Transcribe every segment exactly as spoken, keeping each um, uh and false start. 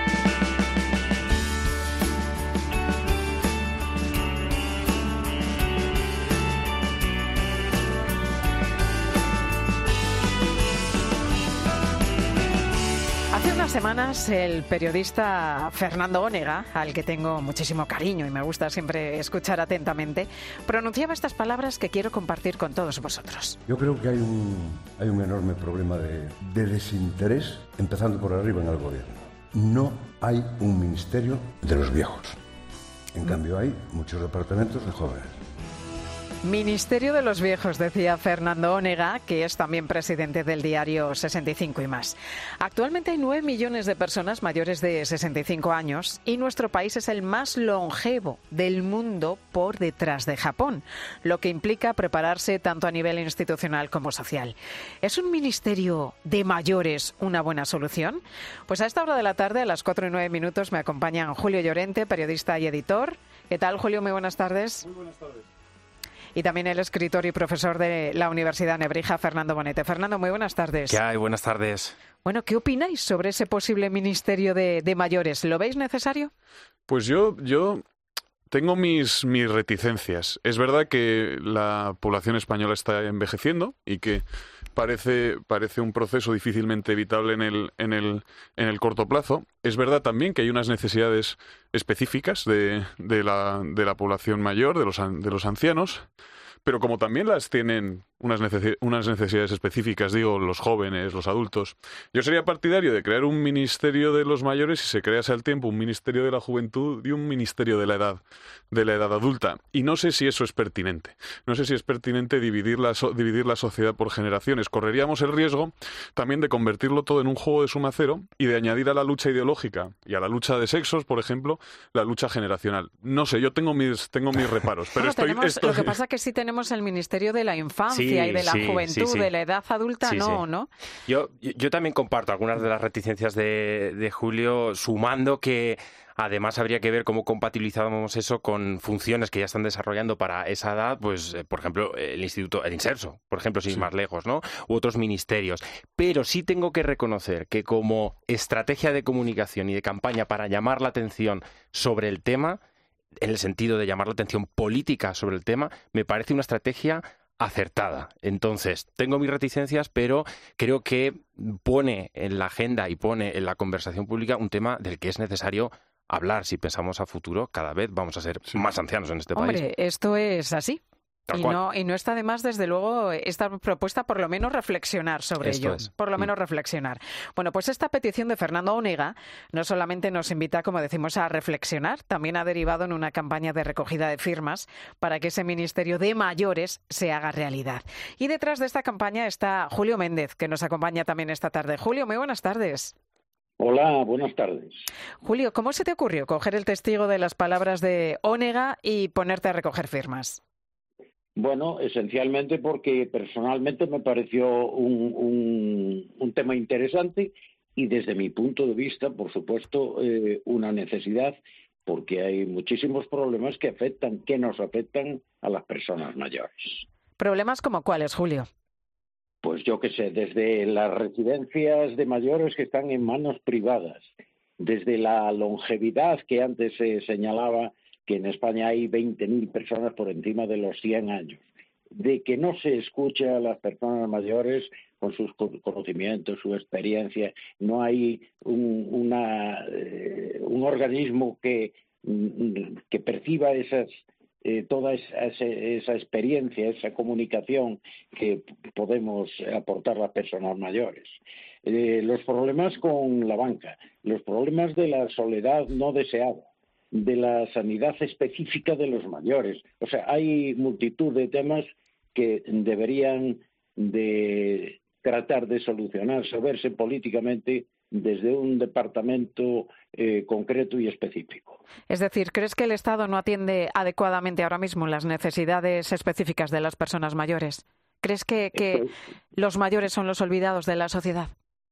Semanas el periodista Fernando Onega, al que tengo muchísimo cariño y me gusta siempre escuchar atentamente, pronunciaba estas palabras que quiero compartir con todos vosotros. Yo creo que hay un, hay un enorme problema de, de desinterés, empezando por arriba en el gobierno. No hay un ministerio de los viejos. En cambio hay muchos departamentos de jóvenes. Ministerio de los Viejos, decía Fernando Onega, que es también presidente del diario sesenta y cinco y más. Actualmente hay nueve millones de personas mayores de sesenta y cinco años y nuestro país es el más longevo del mundo por detrás de Japón, lo que implica prepararse tanto a nivel institucional como social. ¿Es un ministerio de mayores una buena solución? Pues a esta hora de la tarde, a las cuatro y nueve minutos, me acompañan Julio Llorente, periodista y editor. ¿Qué tal, Julio? Muy buenas tardes. Muy buenas tardes. Y también el escritor y profesor de la Universidad Nebrija, Fernando Bonete. Fernando, muy buenas tardes. ¿Qué hay? Buenas tardes. Bueno, ¿qué opináis sobre ese posible ministerio de, de mayores? ¿Lo veis necesario? Pues yo, yo tengo mis, mis reticencias. Es verdad que la población española está envejeciendo y que parece, parece un proceso difícilmente evitable en el, en el, en el corto plazo. Es verdad también que hay unas necesidades específicas de, de, la, de la población mayor, de los, de los ancianos, pero como también las tienen unas, necesi- unas necesidades específicas, digo, los jóvenes, los adultos. Yo sería partidario de crear un ministerio de los mayores y se crease al tiempo un ministerio de la juventud y un ministerio de la edad, de la edad adulta. Y no sé si eso es pertinente. No sé si es pertinente dividir la, so- dividir la sociedad por generaciones. Correríamos el riesgo también de convertirlo todo en un juego de suma cero y de añadir a la lucha ideológica y a la lucha de sexos, por ejemplo, la lucha generacional. No sé, yo tengo mis, tengo mis reparos, pero bueno, estoy, tenemos, estoy... Lo que pasa es que sí tenemos el ministerio de la infancia Sí, y de la sí, juventud, sí, sí. de la edad adulta, Sí, no, sí. ¿no? Yo, yo también comparto algunas de las reticencias de, de Julio, sumando que además habría que ver cómo compatibilizamos eso con funciones que ya están desarrollando para esa edad, pues, eh, por ejemplo, el Instituto, el Inserso, por ejemplo, sin ir Sí. más lejos, ¿no? U otros ministerios. Pero sí tengo que reconocer que como estrategia de comunicación y de campaña para llamar la atención sobre el tema, en el sentido de llamar la atención política sobre el tema, me parece una estrategia acertada. Entonces, tengo mis reticencias, pero creo que pone en la agenda y pone en la conversación pública un tema del que es necesario hablar. Si pensamos a futuro, cada vez vamos a ser Sí. más ancianos en este Hombre, país. esto es así. Tal Y cual. no, y no está de más, desde luego, esta propuesta, por lo menos reflexionar sobre Esto ello. es. Por lo Mm. menos reflexionar. Bueno, pues esta petición de Fernando Onega no solamente nos invita, como decimos, a reflexionar, también ha derivado en una campaña de recogida de firmas para que ese ministerio de mayores se haga realidad. Y detrás de esta campaña está Julio Méndez, que nos acompaña también esta tarde. Julio, muy buenas tardes. Hola, buenas tardes. Julio, ¿cómo se te ocurrió coger el testigo de las palabras de Onega y ponerte a recoger firmas? Bueno, esencialmente porque personalmente me pareció un, un, un tema interesante y desde mi punto de vista, por supuesto, eh, una necesidad, porque hay muchísimos problemas que afectan, que nos afectan a las personas mayores. ¿Problemas como cuáles, Julio? Pues yo qué sé, desde las residencias de mayores que están en manos privadas, desde la longevidad que antes se señalaba, que en España hay veinte mil personas por encima de los cien años, de que no se escucha a las personas mayores con sus conocimientos, su experiencia, no hay un, una, eh, un organismo que, que perciba esas, eh, toda esa, esa experiencia, esa comunicación que podemos aportar las personas mayores. Eh, los problemas con la banca, los problemas de la soledad no deseada, de la sanidad específica de los mayores. O sea, hay multitud de temas que deberían de tratar de solucionarse o verse políticamente desde un departamento eh, concreto y específico. Es decir, ¿crees que el Estado no atiende adecuadamente ahora mismo las necesidades específicas de las personas mayores? ¿Crees que, que los mayores son los olvidados de la sociedad?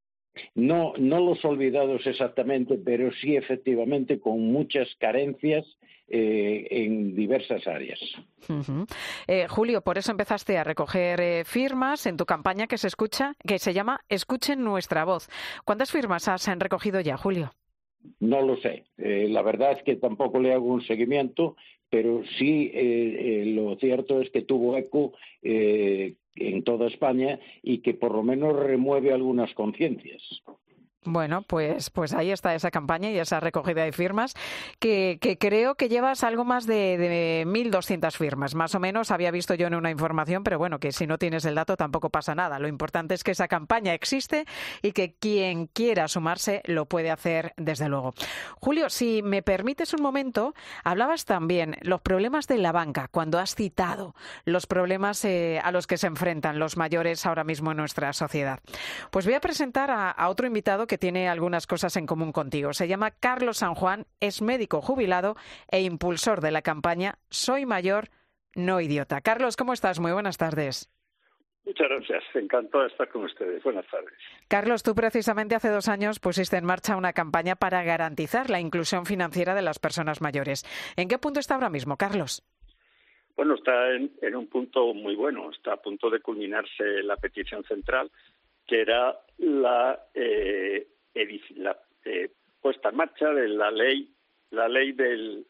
No, no los olvidados exactamente, pero sí efectivamente con muchas carencias eh, en diversas áreas. Uh-huh. Eh, Julio, por eso empezaste a recoger eh, firmas en tu campaña que se escucha, que se llama Escuchen nuestra voz. ¿Cuántas firmas has han recogido ya, Julio? No lo sé. Eh, la verdad es que tampoco le hago un seguimiento, pero sí eh, eh, lo cierto es que tuvo eco eh, en toda España y que por lo menos remueve algunas conciencias. Bueno, pues, pues ahí está esa campaña y esa recogida de firmas, que, que creo que llevas algo más de, de mil doscientas firmas, más o menos, había visto yo en una información, pero bueno, que si no tienes el dato tampoco pasa nada. Lo importante es que esa campaña existe y que quien quiera sumarse lo puede hacer desde luego. Julio, si me permites un momento, hablabas también los problemas de la banca, cuando has citado los problemas eh, a los que se enfrentan los mayores ahora mismo en nuestra sociedad. Pues voy a presentar a, a otro invitado que tiene algunas cosas en común contigo. Se llama Carlos San Juan, es médico jubilado e impulsor de la campaña Soy Mayor, No Idiota. Carlos, ¿cómo estás? Muy buenas tardes. Muchas gracias, encantado de estar con ustedes. Buenas tardes. Carlos, tú precisamente hace dos años pusiste en marcha una campaña para garantizar la inclusión financiera de las personas mayores. ¿En qué punto está ahora mismo, Carlos? Bueno, está en, en un punto muy bueno, está a punto de culminarse la petición central, que era la, eh, la eh, puesta en marcha de la ley, la ley del,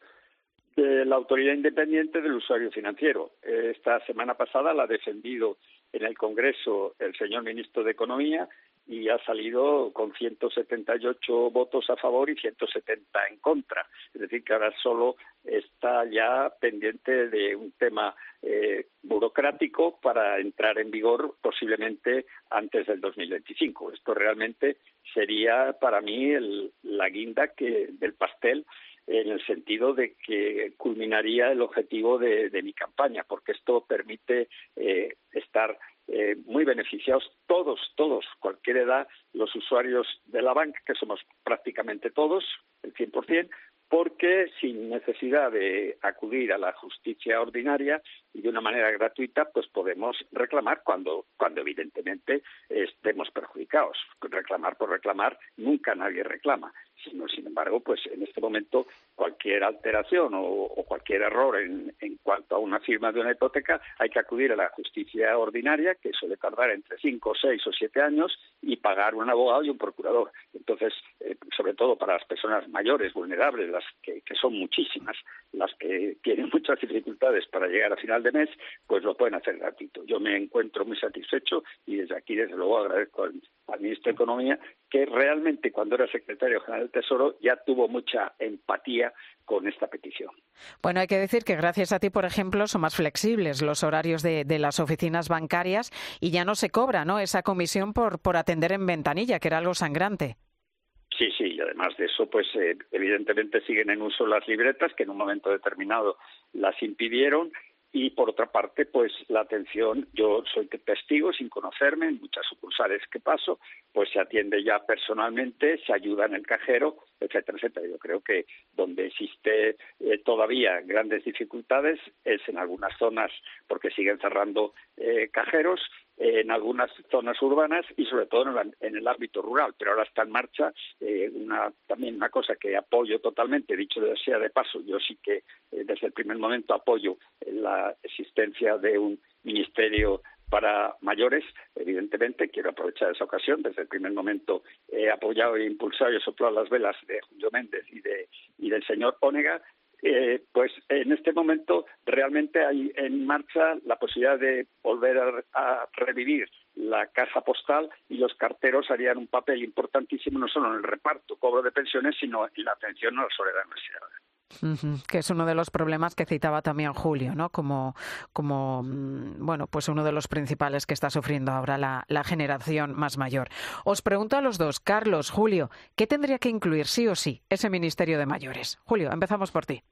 de la Autoridad Independiente del Usuario Financiero. Esta semana pasada la ha defendido en el Congreso el señor ministro de Economía y ha salido con ciento setenta y ocho votos a favor y ciento setenta en contra. Es decir, que ahora solo está ya pendiente de un tema eh, burocrático para entrar en vigor posiblemente antes del dos mil veinticinco. Esto realmente sería para mí el, la guinda que, del pastel, en el sentido de que culminaría el objetivo de, de mi campaña, porque esto permite eh, estar eh, muy beneficiados todos, todos, cualquier edad, los usuarios de la banca, que somos prácticamente todos, el cien por ciento, porque sin necesidad de acudir a la justicia ordinaria y de una manera gratuita, pues podemos reclamar cuando, cuando evidentemente estemos perjudicados. Reclamar por reclamar, nunca nadie reclama, sino, sin embargo, pues en este momento cualquier alteración o, o cualquier error en, en cuanto a una firma de una hipoteca, hay que acudir a la justicia ordinaria, que suele tardar entre cinco, seis o siete años, y pagar un abogado y un procurador. Entonces, eh, sobre todo para las personas mayores, vulnerables, las que, que son muchísimas, las que tienen muchas dificultades para llegar a final de mes, pues lo pueden hacer gratuito. Yo me encuentro muy satisfecho y desde aquí, desde luego, agradezco al, al ministro de Economía, que realmente cuando era secretario general del Tesoro ya tuvo mucha empatía con esta petición. Bueno, hay que decir que gracias a ti, por ejemplo, son más flexibles los horarios de, de las oficinas bancarias y ya no se cobra, ¿no?, esa comisión por, por atender en ventanilla, que era algo sangrante. Sí, sí, y además de eso, pues eh, evidentemente siguen en uso las libretas, que en un momento determinado las impidieron. Y, por otra parte, pues la atención, yo soy testigo, sin conocerme, en muchas sucursales que paso, pues se atiende ya personalmente, se ayuda en el cajero, etcétera, etcétera. Yo creo que donde existe eh, todavía grandes dificultades es en algunas zonas, porque siguen cerrando eh, cajeros, eh, en algunas zonas urbanas y sobre todo en, la, en el ámbito rural. Pero ahora está en marcha eh, una, también una cosa que apoyo totalmente, dicho sea de paso, yo sí que eh, desde el primer momento apoyo la existencia de un ministerio para mayores. Evidentemente, quiero aprovechar esa ocasión. Desde el primer momento he apoyado e impulsado y he soplado las velas de Julio Méndez y, de, y del señor Onega. Eh, pues en este momento realmente hay en marcha la posibilidad de volver a, a revivir la caja postal y los carteros harían un papel importantísimo no solo en el reparto, cobro de pensiones, sino en la atención a la soledad universitaria. Uh-huh, que es uno de los problemas que citaba también Julio, ¿no? Como, como bueno, pues uno de los principales que está sufriendo ahora la, la generación más mayor. Os pregunto a los dos, Carlos, Julio, ¿qué tendría que incluir sí o sí ese Ministerio de Mayores? Julio, empezamos por ti.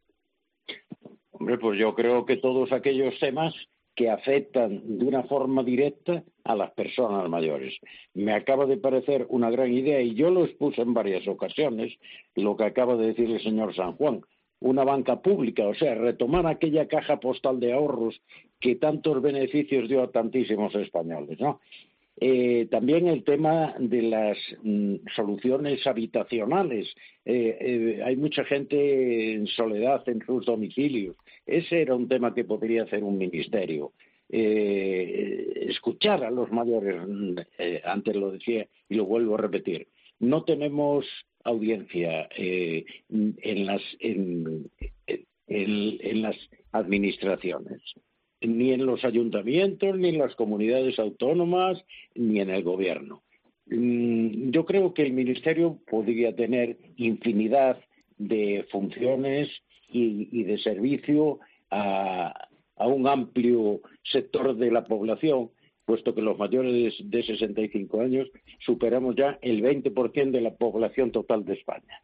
Hombre, pues yo creo que todos aquellos temas que afectan de una forma directa a las personas mayores. Me acaba de parecer una gran idea y yo lo expuse en varias ocasiones, lo que acaba de decir el señor San Juan. Una banca pública, o sea, retomar aquella caja postal de ahorros que tantos beneficios dio a tantísimos españoles, ¿no? Eh, también el tema de las mm, soluciones habitacionales. Eh, eh, hay mucha gente en soledad en sus domicilios. Ese era un tema que podría hacer un ministerio. Eh, escuchar a los mayores, eh, antes lo decía y lo vuelvo a repetir. No tenemos audiencia eh, en las en, en, en las administraciones, ni en los ayuntamientos, ni en las comunidades autónomas, ni en el gobierno. Yo creo que el Ministerio podría tener infinidad de funciones y, y de servicio a, a un amplio sector de la población, puesto que los mayores de sesenta y cinco años superamos ya el veinte por ciento de la población total de España.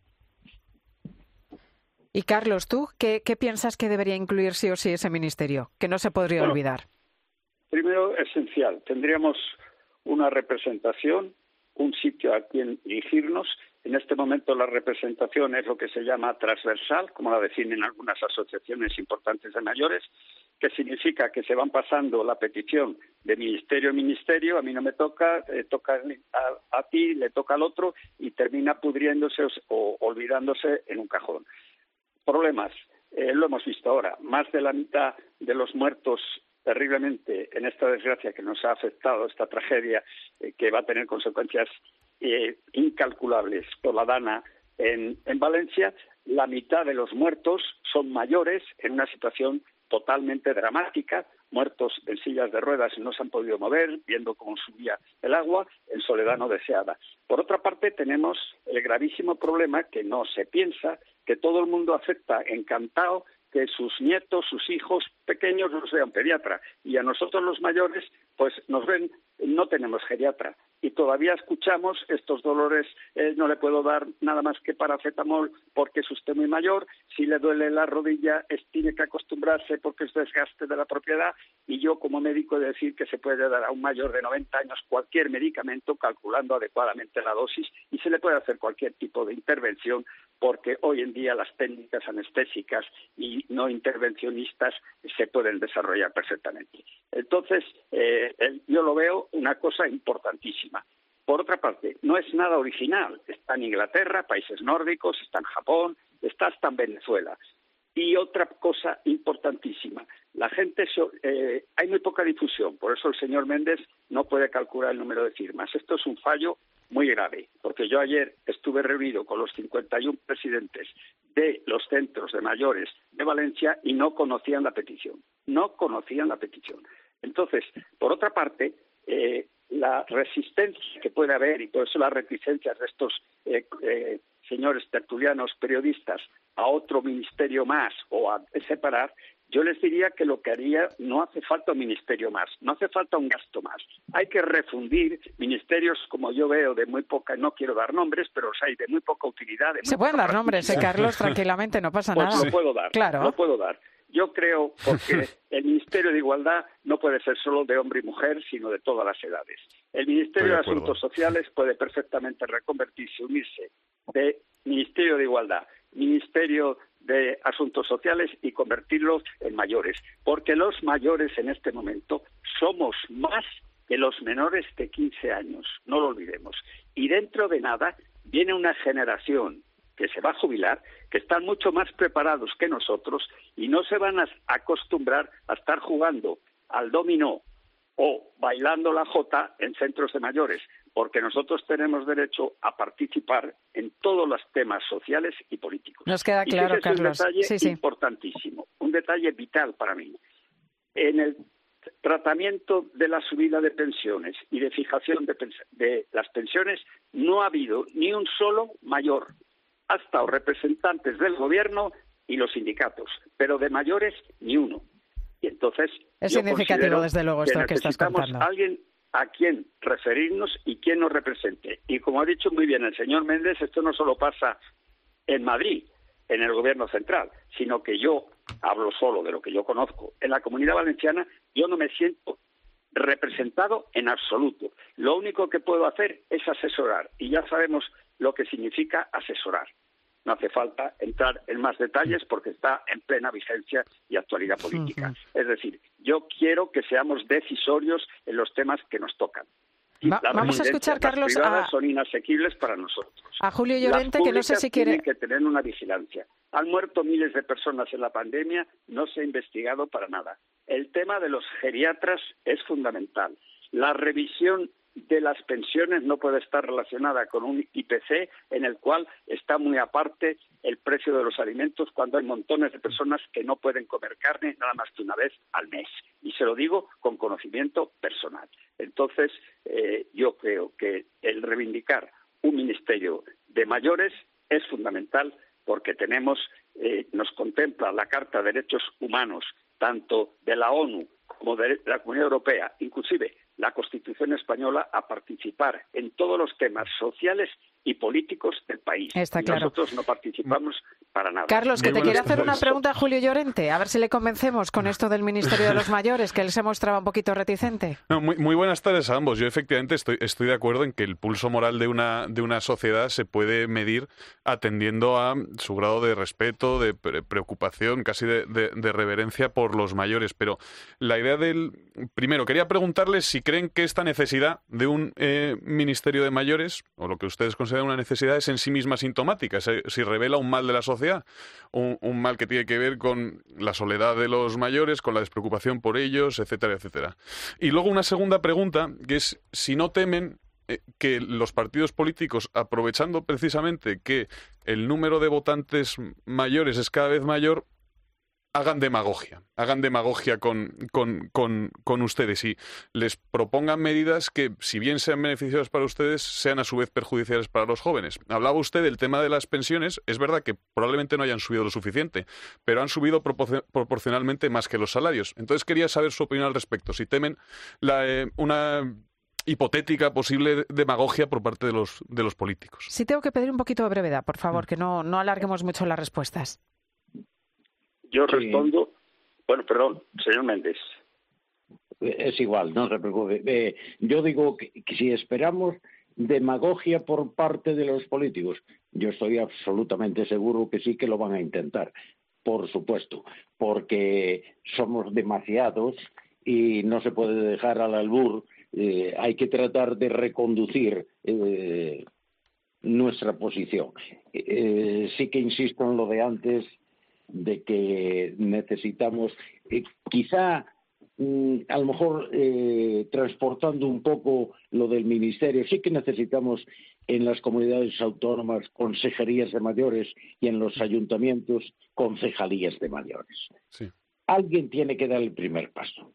Y Carlos, ¿tú qué, qué piensas que debería incluir sí o sí ese ministerio? Que no se podría bueno, olvidar. Primero, esencial, tendríamos una representación, un sitio a quien dirigirnos. En este momento la representación es lo que se llama transversal, como la definen algunas asociaciones importantes de mayores, que significa que se van pasando la petición de ministerio a ministerio, a mí no me toca, eh, toca a, a ti, le toca al otro, y termina pudriéndose o, o olvidándose en un cajón. Problemas, eh, lo hemos visto ahora, más de la mitad de los muertos terriblemente en esta desgracia que nos ha afectado, esta tragedia eh, que va a tener consecuencias eh, incalculables por la Dana en, en Valencia, la mitad de los muertos son mayores en una situación totalmente dramática, muertos en sillas de ruedas y no se han podido mover, viendo cómo subía el agua, en soledad no deseada. Por otra parte, tenemos el gravísimo problema que no se piensa, que todo el mundo acepta encantado que sus nietos, sus hijos pequeños los vean pediatra, y a nosotros los mayores pues nos ven, no tenemos geriatra, y todavía escuchamos estos dolores, eh, no le puedo dar nada más que paracetamol porque es usted muy mayor, si le duele la rodilla es, tiene que acostumbrarse porque es desgaste de la propiedad, y yo como médico he de decir que se puede dar a un mayor de noventa años cualquier medicamento calculando adecuadamente la dosis, y se le puede hacer cualquier tipo de intervención, porque hoy en día las técnicas anestésicas y no intervencionistas se pueden desarrollar perfectamente. Entonces, eh, yo lo veo una cosa importantísima. Por otra parte, no es nada original. Está en Inglaterra, países nórdicos, está en Japón, está hasta en Venezuela. Y otra cosa importantísima, la gente, eh, hay muy poca difusión, por eso el señor Méndez no puede calcular el número de firmas. Esto es un fallo muy grave, porque yo ayer estuve reunido con los cincuenta y uno presidentes de los centros de mayores de Valencia y no conocían la petición, no conocían la petición. Entonces, por otra parte, eh, la resistencia que puede haber, y por eso las reticencias de estos eh, eh, señores tertulianos periodistas a otro ministerio más o a separar, yo les diría que lo que haría, no hace falta un ministerio más, no hace falta un gasto más. Hay que refundir ministerios, como yo veo, de muy poca, no quiero dar nombres, pero los hay de muy poca utilidad. De muy Se pueden poca dar nombres, ¿eh, Carlos? Tranquilamente, no pasa pues nada. Lo puedo dar, claro. lo puedo dar. Yo creo, porque el Ministerio de Igualdad no puede ser solo de hombre y mujer, sino de todas las edades. El Ministerio de, de Asuntos Sociales puede perfectamente reconvertirse, unirse de Ministerio de Igualdad, Ministerio de Asuntos Sociales y convertirlos en mayores, porque los mayores en este momento somos más que los menores de quince años, no lo olvidemos. Y dentro de nada viene una generación que se va a jubilar, que están mucho más preparados que nosotros y no se van a acostumbrar a estar jugando al dominó o bailando la jota en centros de mayores, porque nosotros tenemos derecho a participar en todos los temas sociales y políticos. Nos queda claro, y Carlos. Un detalle sí, sí. importantísimo, un detalle vital para mí. En el tratamiento de la subida de pensiones y de fijación de, pens- de las pensiones no ha habido ni un solo mayor. Ha estado representantes del gobierno y los sindicatos, pero de mayores ni uno. Y entonces es yo significativo, desde luego, esto que, que estás necesitamos contando. Alguien a quien referirnos y quien nos represente. Y como ha dicho muy bien el señor Méndez, esto no solo pasa en Madrid, en el gobierno central, sino que yo hablo solo de lo que yo conozco. En la Comunidad Valenciana yo no me siento representado en absoluto. Lo único que puedo hacer es asesorar, y ya sabemos lo que significa asesorar. No hace falta entrar en más detalles porque está en plena vigencia y actualidad política. Uh-huh. Es decir, yo quiero que seamos decisorios en los temas que nos tocan. Va, vamos a escuchar, Carlos, las privadas a... son inasequibles para nosotros. A Julio Llorente, que no sé si quiere... Tienen que tener una vigilancia. Han muerto miles de personas en la pandemia, no se ha investigado para nada. El tema de los geriatras es fundamental. La revisión de las pensiones no puede estar relacionada con un I P C en el cual está muy aparte el precio de los alimentos cuando hay montones de personas que no pueden comer carne nada más que una vez al mes. Y se lo digo con conocimiento personal. Entonces, eh, yo creo que el reivindicar un ministerio de mayores es fundamental porque tenemos, eh, nos contempla la Carta de Derechos Humanos, tanto de la ONU como de la Comunidad Europea, inclusive la Constitución española, a participar en todos los temas sociales y políticos del país. Está y claro. Nosotros no participamos para nada. Carlos, que Muy te quiere buenas hacer una tardes. pregunta a Julio Llorente, a ver si le convencemos con esto del Ministerio de los Mayores, que él se mostraba un poquito reticente. No, muy, muy buenas tardes a ambos. Yo efectivamente estoy, estoy de acuerdo en que el pulso moral de una, de una sociedad se puede medir atendiendo a su grado de respeto, de pre- preocupación, casi de, de, de reverencia por los mayores. Pero la idea del... Primero, quería preguntarles si creen que esta necesidad de un eh, Ministerio de Mayores, o lo que ustedes consideran una necesidad, es en sí misma sintomática, si, si revela un mal de la sociedad, un, un mal que tiene que ver con la soledad de los mayores, con la despreocupación por ellos, etcétera, etcétera. Y luego una segunda pregunta, que es si no temen eh, que los partidos políticos, aprovechando precisamente que el número de votantes mayores es cada vez mayor, hagan demagogia, hagan demagogia con, con, con, con ustedes y les propongan medidas que, si bien sean beneficiosas para ustedes, sean a su vez perjudiciales para los jóvenes. Hablaba usted del tema de las pensiones. Es verdad que probablemente no hayan subido lo suficiente, pero han subido propor- proporcionalmente más que los salarios. Entonces quería saber su opinión al respecto, si temen la, eh, una hipotética posible demagogia por parte de los, de los políticos. Sí, tengo que pedir un poquito de brevedad, por favor, que no, no alarguemos mucho las respuestas. Yo Sí. respondo, bueno, perdón, señor Méndez. Es igual, no se preocupe. Eh, yo digo que, que si esperamos demagogia por parte de los políticos, yo estoy absolutamente seguro que sí que lo van a intentar, por supuesto, porque somos demasiados y no se puede dejar al albur. Eh, hay que tratar de reconducir eh, nuestra posición. Eh, sí que insisto en lo de antes, de que necesitamos, eh, quizá mm, a lo mejor eh, transportando un poco lo del ministerio, sí que necesitamos en las comunidades autónomas consejerías de mayores y en los ayuntamientos concejalías de mayores. Sí. Alguien tiene que dar el primer paso.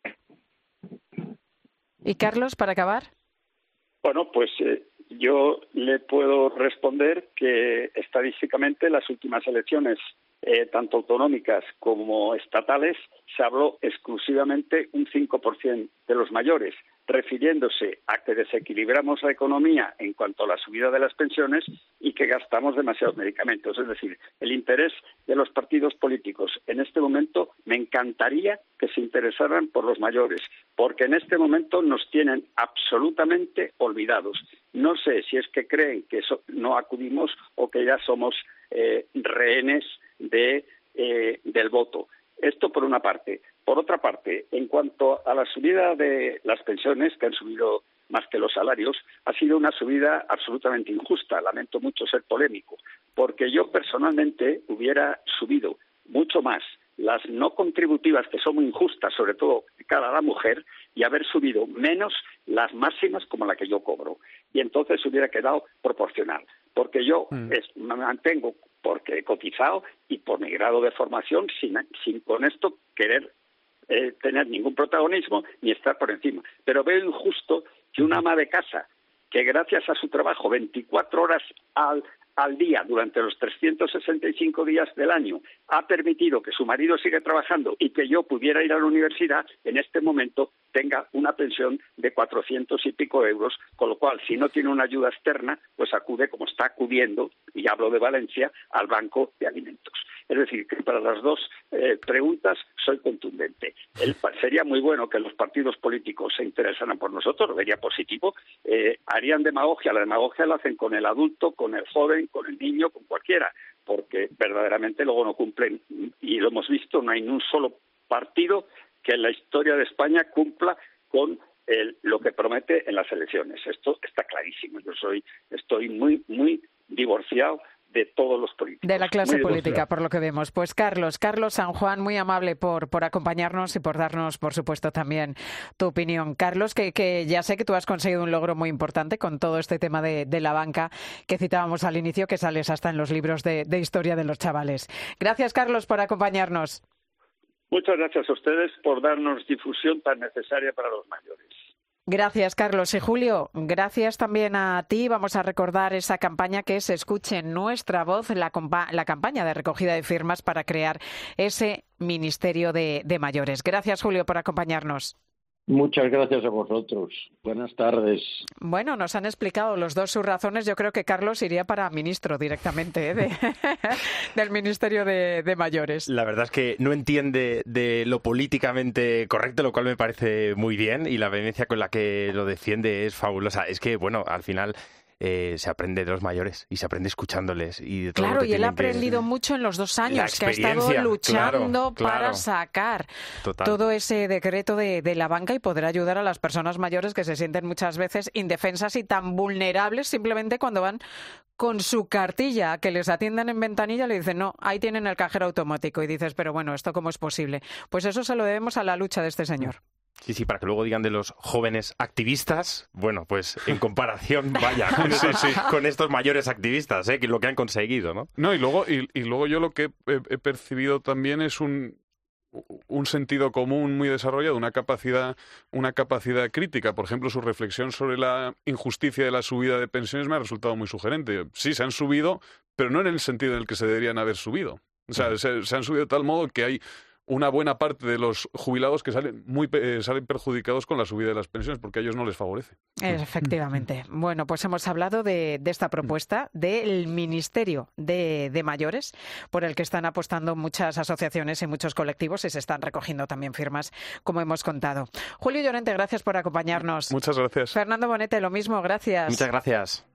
Y Carlos, para acabar. Bueno, pues eh, yo le puedo responder que estadísticamente las últimas elecciones, eh, tanto autonómicas como estatales, se habló exclusivamente un cinco por ciento de los mayores, refiriéndose a que desequilibramos la economía en cuanto a la subida de las pensiones y que gastamos demasiados medicamentos. Es decir, el interés de los partidos políticos en este momento, me encantaría que se interesaran por los mayores, porque en este momento nos tienen absolutamente olvidados. No sé si es que creen que eso no acudimos o que ya somos eh, rehenes de, eh, del voto. Esto por una parte. Por otra parte, en cuanto a la subida de las pensiones, que han subido más que los salarios, ha sido una subida absolutamente injusta. Lamento mucho ser polémico, porque yo personalmente hubiera subido mucho más las no contributivas, que son muy injustas, sobre todo de cara a la mujer, y haber subido menos las máximas como la que yo cobro. Y entonces hubiera quedado proporcional. Porque yo mm. es, me mantengo porque he cotizado y por mi grado de formación, sin, sin con esto querer eh, tener ningún protagonismo ni estar por encima. Pero veo injusto que una ama de casa, que gracias a su trabajo veinticuatro horas al al día durante los trescientos sesenta y cinco días del año ha permitido que su marido siga trabajando y que yo pudiera ir a la universidad, en este momento tenga una pensión de cuatrocientos y pico euros, con lo cual, si no tiene una ayuda externa, pues acude, como está acudiendo, y hablo de Valencia, al Banco de Alimentos. Es decir, que para las dos eh, preguntas soy contundente. El, sería muy bueno que los partidos políticos se interesaran por nosotros, lo vería positivo. Eh, harían demagogia, la demagogia la hacen con el adulto, con el joven, con el niño, con cualquiera, porque verdaderamente luego no cumplen, y lo hemos visto, no hay ni un solo partido que en la historia de España cumpla con el, lo que promete en las elecciones. Esto está clarísimo. Yo soy, estoy muy, muy divorciado de todos los políticos. De la clase muy política, por lo que vemos. Pues Carlos, Carlos San Juan, muy amable por, por acompañarnos y por darnos, por supuesto, también tu opinión. Carlos, que, que ya sé que tú has conseguido un logro muy importante con todo este tema de, de la banca que citábamos al inicio, que sales hasta en los libros de, de historia de los chavales. Gracias, Carlos, por acompañarnos. Muchas gracias a ustedes por darnos difusión tan necesaria para los mayores. Gracias, Carlos. Y Julio, gracias también a ti. Vamos a recordar esa campaña que es Escuche Nuestra Voz, la, la campaña de recogida de firmas para crear ese Ministerio de, de Mayores. Gracias, Julio, por acompañarnos. Muchas gracias a vosotros. Buenas tardes. Bueno, nos han explicado los dos sus razones. Yo creo que Carlos iría para ministro directamente, ¿eh? de, del Ministerio de, de Mayores. La verdad es que no entiende de lo políticamente correcto, lo cual me parece muy bien, y la vehemencia con la que lo defiende es fabulosa. Es que, bueno, al final... Eh, se aprende de los mayores y se aprende escuchándoles. Y de todo claro, lo que y él ha que... aprendido mucho en los dos años que ha estado luchando claro, claro. para sacar Total. todo ese decreto de, de la banca y poder ayudar a las personas mayores que se sienten muchas veces indefensas y tan vulnerables simplemente cuando van con su cartilla, que les atiendan en ventanilla, le dicen, no, ahí tienen el cajero automático. Y dices, pero bueno, ¿esto cómo es posible? Pues eso se lo debemos a la lucha de este señor. Sí, sí, para que luego digan de los jóvenes activistas, bueno, pues en comparación, vaya, con, esos, sí, sí. con estos mayores activistas, ¿eh? Que lo que han conseguido, ¿no? No, y luego, y, y luego yo lo que he, he percibido también es un, un sentido común muy desarrollado, una capacidad, una capacidad crítica. Por ejemplo, su reflexión sobre la injusticia de la subida de pensiones me ha resultado muy sugerente. Sí, se han subido, pero no en el sentido en el que se deberían haber subido. O sea, uh-huh. se, se han subido de tal modo que hay una buena parte de los jubilados que salen muy eh, salen perjudicados con la subida de las pensiones porque a ellos no les favorece. Efectivamente. Bueno, pues hemos hablado de, de esta propuesta del Ministerio de, de Mayores, por el que están apostando muchas asociaciones y muchos colectivos y se están recogiendo también firmas, como hemos contado. Julio Llorente, gracias por acompañarnos. Muchas gracias. Fernando Bonete, lo mismo, gracias. Muchas gracias.